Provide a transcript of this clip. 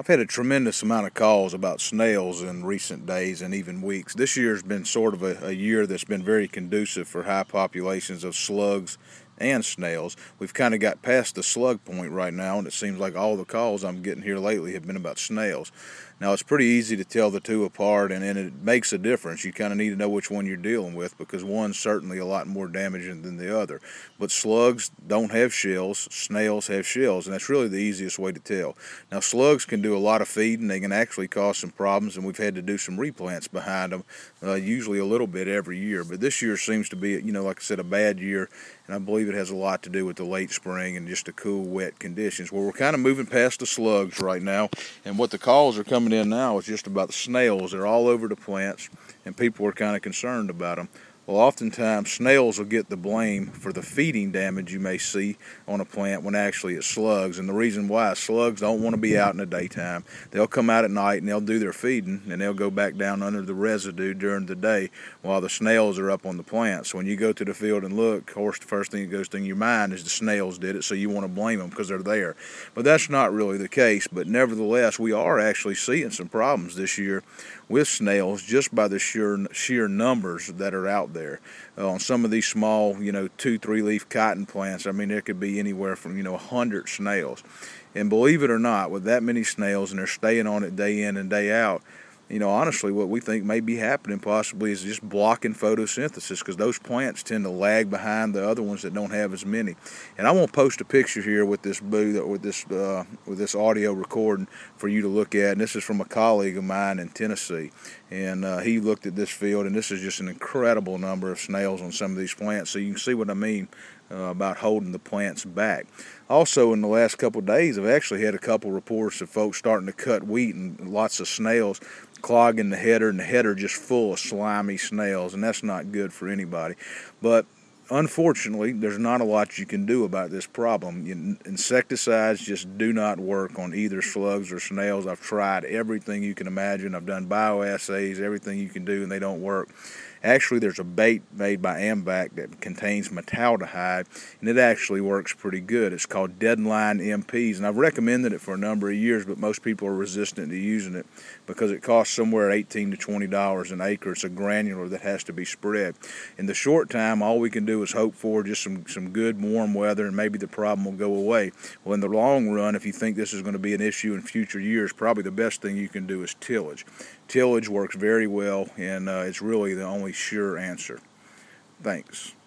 I've had a tremendous amount of calls about snails in recent days and even weeks. This year's been sort of a year that's been very conducive for high populations of slugs and snails. We've kind of got past the slug point right now, and it seems like all the calls I'm getting here lately have been about snails. Now, it's pretty easy to tell the two apart, and it makes a difference. You kind of need to know which one you're dealing with because one's certainly a lot more damaging than the other. But slugs don't have shells, snails have shells, and that's really the easiest way to tell. Now, slugs can do a lot of feeding. They can actually cause some problems, and we've had to do some replants behind them, usually a little bit every year. But this year seems to be, like I said, a bad year, and I believe it has a lot to do with the late spring and just the cool, wet conditions. Well, we're kind of moving past the slugs right now, and what the calls are coming in now is just about the snails. They're all over the plants, and people are kind of concerned about them. Well, oftentimes snails will get the blame for the feeding damage you may see on a plant when actually it's slugs. And the reason why is slugs don't want to be out in the daytime. They'll come out at night and they'll do their feeding, and they'll go back down under the residue during the day while the snails are up on the plant. So when you go to the field and look, of course, the first thing that goes through your mind is the snails did it, so you want to blame them because they're there. But that's not really the case. But nevertheless, we are actually seeing some problems this year with snails just by the sheer numbers that are out there. On some of these small, 2-3 leaf cotton plants, I mean, there could be anywhere from, 100 snails. And believe it or not, with that many snails and they're staying on it day in and day out, honestly, what we think may be happening possibly is just blocking photosynthesis because those plants tend to lag behind the other ones that don't have as many. And I won't post a picture here with this booth with this audio recording for you to look at. And this is from a colleague of mine in Tennessee, and he looked at this field, and this is just an incredible number of snails on some of these plants. So you can see what I mean about holding the plants back. Also, in the last couple of days, I've actually had a couple reports of folks starting to cut wheat and lots of snails clogging the header, and the header just full of slimy snails, and that's not good for anybody. But unfortunately, there's not a lot you can do about this problem. Insecticides just do not work on either slugs or snails. I've tried everything you can imagine. I've done bioassays, everything you can do, and they don't work. Actually, there's a bait made by AMVAC that contains metaldehyde, and it actually works pretty good. It's called Deadline MPs, and I've recommended it for a number of years, but most people are resistant to using it because it costs somewhere $18 to $20 an acre. It's a granular that has to be spread. In the short time, all we can do is hope for just some good warm weather, and maybe the problem will go away. Well, in the long run, if you think this is going to be an issue in future years, probably the best thing you can do is tillage. Tillage works very well, and it's really the only sure answer. Thanks.